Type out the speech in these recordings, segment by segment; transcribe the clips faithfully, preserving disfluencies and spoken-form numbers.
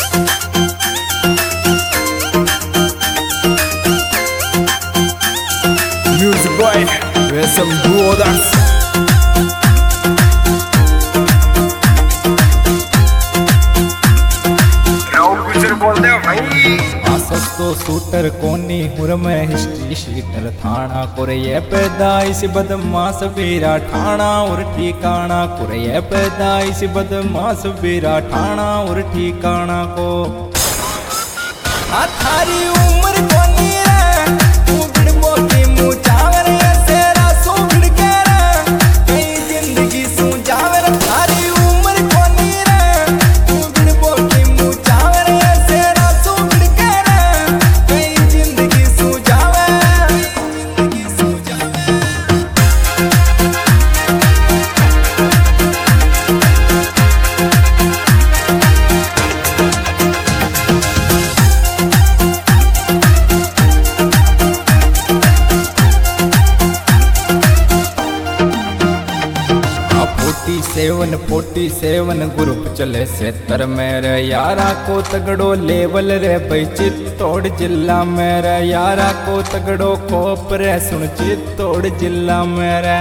Music boy, with some brothers. बोलते हो भाई आसस्तो सूटर कोनी हुर में हिस्ट्री शीटर थाना कुरये पैदाइश बदमाश बेरा ठाणा और ठिकाना कुरये पैदाइश बदमाश बेरा ठाणा और ठिकाना को आ थारी उम्र कोनी रे तू बिड़बो की मुँह चावर ऐसे रासो बिड़के रे कई जिंदगी सू जावर थारी उम्र कोनी रे तू बिड़बो की मुँह चावर ऐसे रासो बिड़के रे कई जिंदगी सू जावर जिंदगी सू जावर forty seven forty seven group चले सेतर मेरे यारा को तगड़ो लेवल रे भाई चित्तौड़ जिला मेरे यारा को तगड़ो कोप रे सुन चित्तौड़ जिला मेरे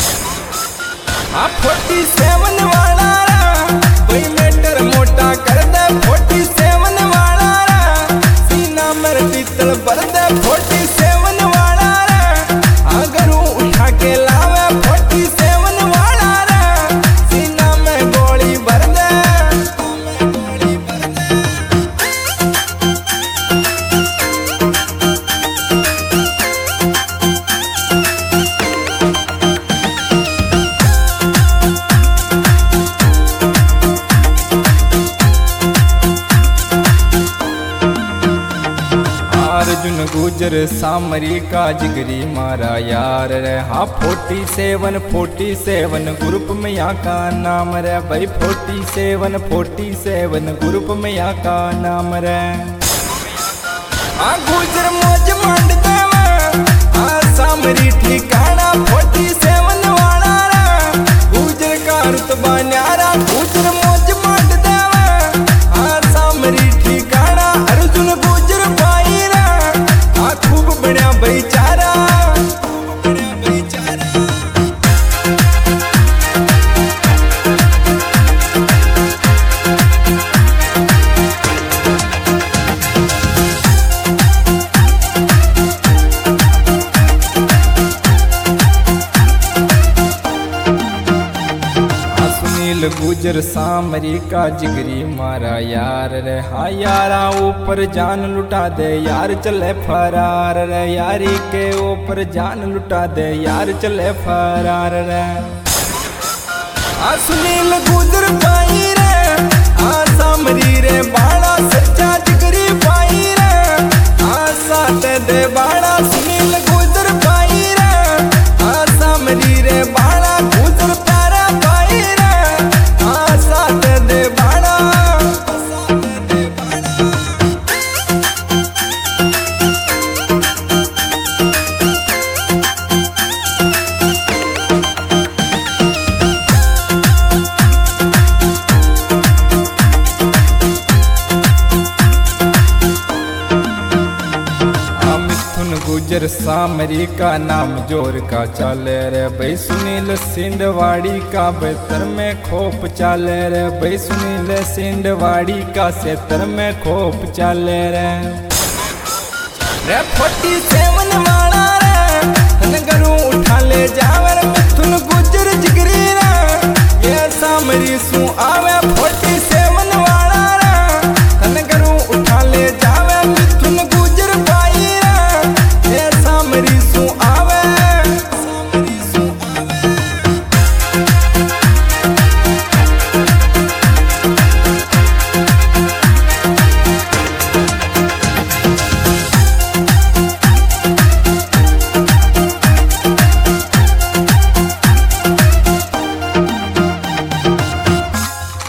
आ फोर्टी सेवन वाला भाई मेटर मोटा कर दे फोर्टी सेवन वाला सीना मेरे पीतल भर दे फोर्टी सेवन वाला अगर उठा के लावे फोर्टी सेवन वाला अर्जुन गुजर सामरी का जिगरी मारा यार रे हाँ forty seven forty seven group में यहाँ का नाम रे भाई forty seven forty seven group में यहाँ का नाम रे हाँ गुजर मौज मंड देवा हाँ सामरी ठिकाना फोर्टी सेवन वाला रे गुजर का रुतबा न्यारा गुजर मौज मंड देवा हाँ सामरी ठिकाना अर्जुन गुजर भाई खूब बढ़िया भाईचारा बढ़िया भाईचारा सुनील गुजर सामरी का जिगरी मारा यार रे हाँ यारा ऊपर जान लुटा दे यार चले फरार रे यारी के ऊपर जान लुटा दे यार चले फरार रे हाँ सुनील गुजर भाई रे हाँ सामरी रे बाड़ा सच्चा जिगरी भाई रे हाँ साथ दे बाड़ा सुनील गुजर भाई रे हाँ सामरी रे बाड़ा गुजर प्यारा भाई रे साथ दे बाड़ा साथ दे बाड़ा गुजर सामरी का नाम जोर का चाले रे भाई सुनील सिंधवाड़ी का बेहतर में खोप चाले रे भाई सुनील सिंधवाड़ी का सेतर में खोप चाले रे रे फोर्टी सेवन वाला रे नगरू उठा ले जा